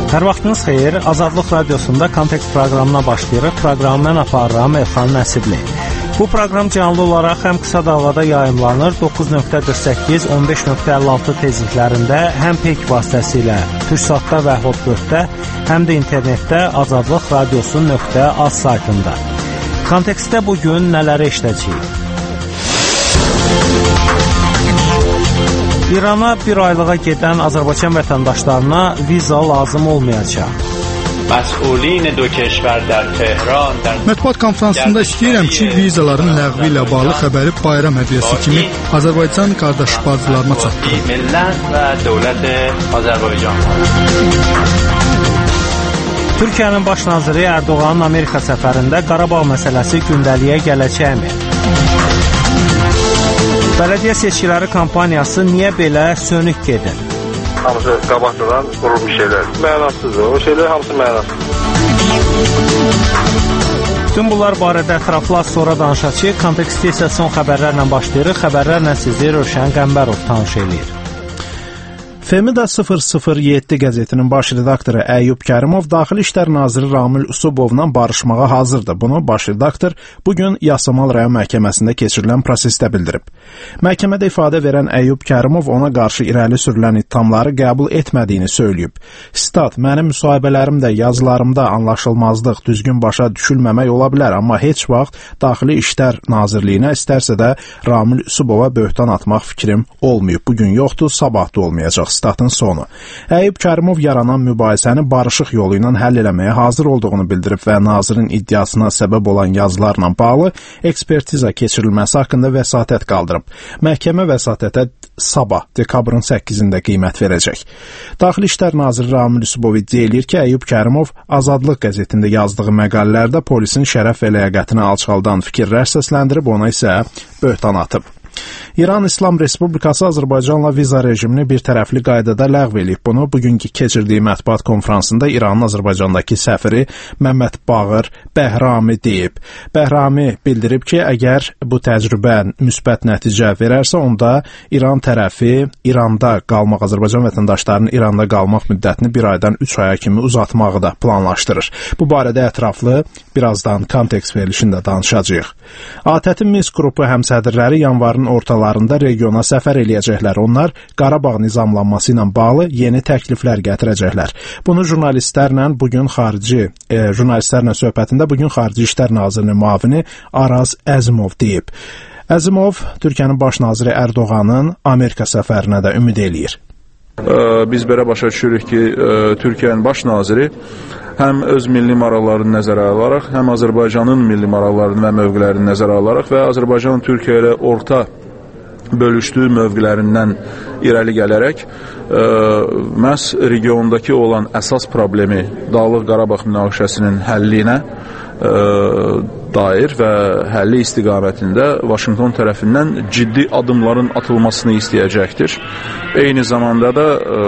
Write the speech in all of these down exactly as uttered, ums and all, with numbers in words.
Hər vaxtınız xeyir, Azadlıq Radiosunda Kontekst proqramına başlayırıq. Proqramı mən aparıram, Elxan Nəsibli. Bu proqram canlı olaraq həm qısa dalğada yayımlanır, doqquz nöqtə qırx səkkiz on beş nöqtə əlli altı tezliklərində, həm peyk vasitəsilə Türksatda və Hotbird-də, həm də internetdə azadlıq radiosu nöqtə az saytında. Kontekstdə bugün nələri işləyəcəyik? İrana bir aylığa gedən Azərbaycan vətəndaşlarına viza lazım olmayacaq. Mətbuat konfransında istəyirəm ki, vizaların ləğvi ilə bağlı xəbəri bayram hədiyyəsi kimi Azərbaycan qardaş bacılarına çatdırım. Türkiyənin baş naziri Erdoğanın Amerika səfərində Qarabağ məsələsi gündəliyə gələcəkmi? Bələdiyyə seçkiləri kampaniyası niyə belə sönük gedir? Hamısı qabaqcadan qurulmuş şeylər. Mənasızdır. O şeylər hamısı mənasız. Tüm bunlar barədə ətraflı az sonra danışacağıq. Kontekstdə isə son xəbərlərlə başlayırıq. Xəbərlərlə sizi Rövşən Qəmbərov tanış eləyir. Femida sıfır sıfır yeddi qəzetinin baş redaktoru Əyyub Kərimov Daxili İşlər naziri Ramil Usubovla barışmağa hazırdır. Bunu baş redaktor bugün Yasamal rayon məhkəməsində keçirilən prosesdə bildirib. Məhkəmədə ifadə verən Əyyub Kərimov ona qarşı irəli sürülən ittihamları qəbul etmədiyini söyləyib. Stat: "Mənim müsahibələrimdə, yazılarımda anlaşılmazlıq, düzgün başa düşülməmək ola bilər, amma heç vaxt Daxili İşlər Nazirliyinə, istərsə də Ramil Usubova böhtan atmaq fikrim olmayıb. Bugün yoxdur, sabah da olmayacaq." Statın sonu. Əyyub Kərimov yaranan mübahisəni barışıq yolu ilə həll eləməyə hazır olduğunu bildirib və nazirin iddiasına səbəb olan yazılarla bağlı ekspertiza keçirilməsi haqqında vəsatət qaldırıb. Məhkəmə vəsatətə sabah, dekabrın səkkizində qiymət verəcək. Daxili İşlər naziri Ramil Usubov iddia edir ki, Əyyub Kərimov Azadlıq qəzetində yazdığı məqalələrdə polisin şərəf və ləyaqətini alçaldan fikirlər səsləndirib, ona isə böhtan atıb. İran İslam Respublikası Azərbaycanla viza rejimini bir tərəfli qaydada ləğv edib. Bunu bugünkü keçirdiyi mətbuat konfransında İranın Azərbaycandakı səfiri Məmməd Bağır Bəhrami deyib. Bəhrami bildirib ki, əgər bu təcrübə müsbət nəticə verərsə, onda İran tərəfi İranda qalmaq, Azərbaycan vətəndaşlarının İranda qalmaq müddətini bir aydan üç aya kimi uzatmağı da planlaşdırır. Bu barədə ətraflı birazdan kontekst verilişində danışacağıq. ATƏT-in Minsk qrupu həmsədrləri yanvarın ortalarında regiona səfər eləyəcəklər. Onlar Qarabağ nizamlanması ilə bağlı yeni təkliflər gətirəcəklər. Bunu jurnalistlərlə bugün xarici e, jurnalistlərlə söhbətində bugün Xarici İşlər Nazirinin müavini Araz Əzimov deyib. Əzimov Türkiyənin baş naziri Erdoğanın Amerika səfərinə də ümid eləyir. Biz belə başa düşürük ki, Türkiyənin baş naziri həm öz milli maraqlarını nəzərə alaraq, həm Azərbaycanın milli maraqlarını və mövqelərini nəzərə alaraq və Azərbaycanın Türkiyə ilə orta bölüşdüyü mövqelərindən irəli gələrək ə, məhz regiondakı olan əsas problemi Dağlıq Qarabağ münaqişəsinin həllinə ə, dair və həlli istiqamətində Vaşinqton tərəfindən ciddi adımların atılmasını istəyəcəkdir. Eyni zamanda da ə,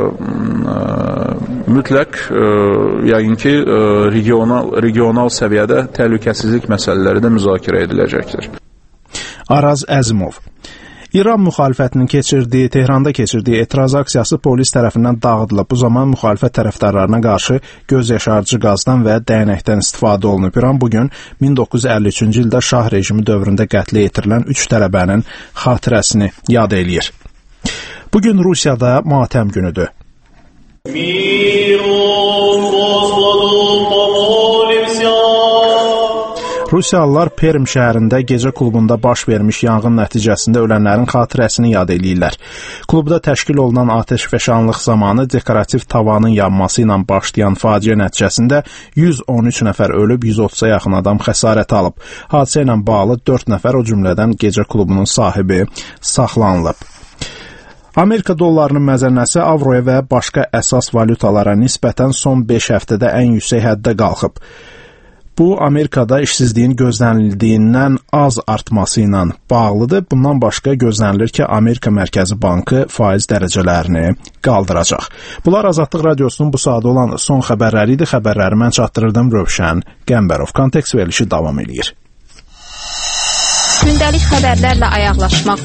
ə, mütləq ə, yəqin ki, ə, regional, regional səviyyədə təhlükəsizlik məsələləri də müzakirə ediləcəkdir. Araz Əzimov. İran müxalifətinin keçirdiyi, Tehranda keçirdiyi etiraz aksiyası polis tərəfindən dağıdılıb. Bu zaman müxalifət tərəfdarlarına qarşı göz yaşarıcı qazdan və dəyənəkdən istifadə olunub. İran bugün min doqquz yüz əlli üçüncü ildə Şah rejimi dövründə qətlə yetirilən üç tələbənin xatirəsini yad eləyir. Bugün Rusiyada matəm günüdür. Rusiyalılar Perm şəhərində gecə klubunda baş vermiş yanğın nəticəsində ölənlərin xatirəsini yad eləyirlər. Klubda təşkil olunan atəşfəşanlıq zamanı dekorativ tavanın yanması ilə başlayan faciə nəticəsində yüz on üç nəfər ölüb, yüz otuza yaxın adam xəsarət alıb. Hadisə ilə bağlı dörd nəfər, o cümlədən gecə klubunun sahibi saxlanılıb. Amerika dollarının məzənnəsi avroya və başqa əsas valyutalara nisbətən son beş həftədə ən yüksək həddə qalxıb. Bu, Amerikada işsizliyin gözlənildiyindən az artması ilə bağlıdır. Bundan başqa gözlənilir ki, Amerika Mərkəzi Bankı faiz dərəcələrini qaldıracaq. Bunlar Azadlıq Radiosunun bu saat olan son xəbərləri idi. Xəbərləri mən çatdırırdım, Rövşən Qəmbərov. Kontekst verilişi davam edir. Gündəlik xəbərlərlə ayaqlaşmaq